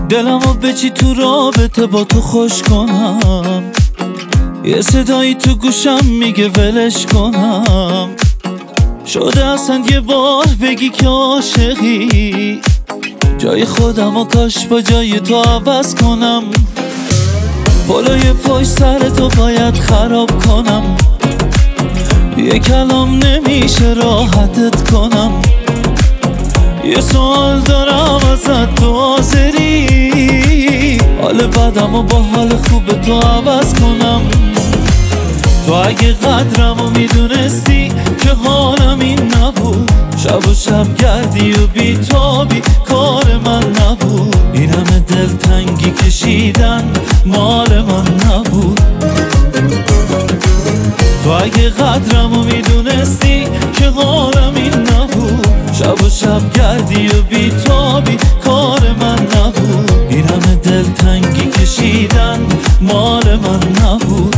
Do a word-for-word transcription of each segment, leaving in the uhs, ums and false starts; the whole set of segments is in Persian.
دلمو به چی تو رابطه با تو خوش کنم، یه صدایی تو گوشم میگه ولش کنم. شده اصلا یه بار بگی که عاشقی، جای خودم و کاش با جای تو عوض کنم. پلوی پشت سر تو باید خراب کنم، یه کلام نمیشه راحتت کنم. یه سوال دارم ازت، تو حاضری حال بدم و با حال خوب تو عوض کنم؟ تو اگه قدرمو میدونستی که حالم این نبود، شب و شب گردی و بیتابی کار من نبود. این همه دلتنگی کشیدن مال من نبود. تو اگه قدرمو میدونستی که حالم این نبود، شب و شب گردی و بیتابی کار من نبود. این همه دلتنگی کشیدن مال من نبود.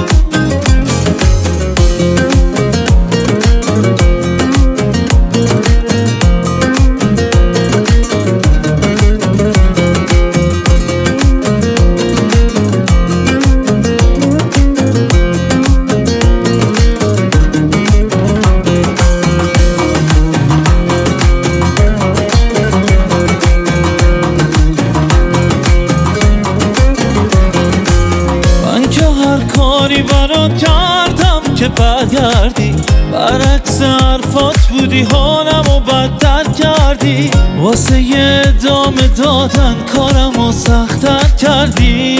کاری برات کردم که برگردی، برعکس حرفات بودی حالم و بدتر کردی. واسه یه ادامه دادن کارمو سخت‌تر کردی.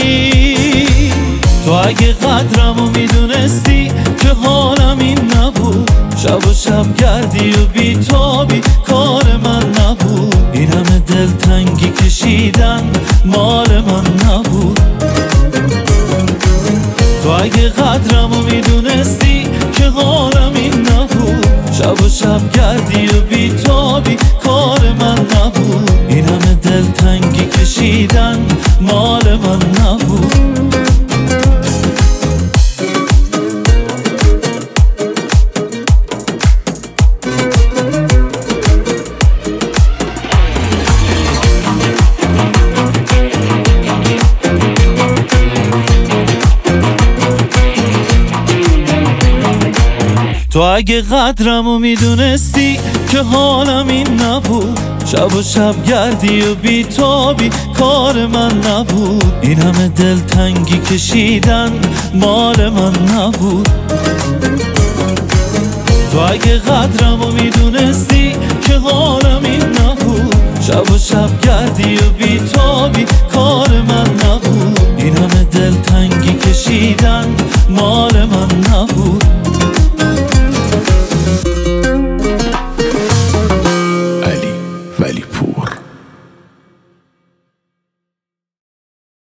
تو اگه قدرمو میدونستی که حالم این نبود، شب و شب گردی و بیتابی کار من نبود. این همه دلتنگی کشیدن مال من نبود. تو اگه قدرمو میدونستی که حالم این نبود، شب و شب گردی و بیتابی کار من نبود. این همه دلتنگی کشیدن مال من نبود. تو اگه قدرمو میدونستی که حالم این نبود، شب و شب گردی و بیتابی کار من نبود. این همه دلتنگی کشیدن مال من نبود. تو اگه قدرمو میدونستی که حالم این نبود، شب و شب گردی و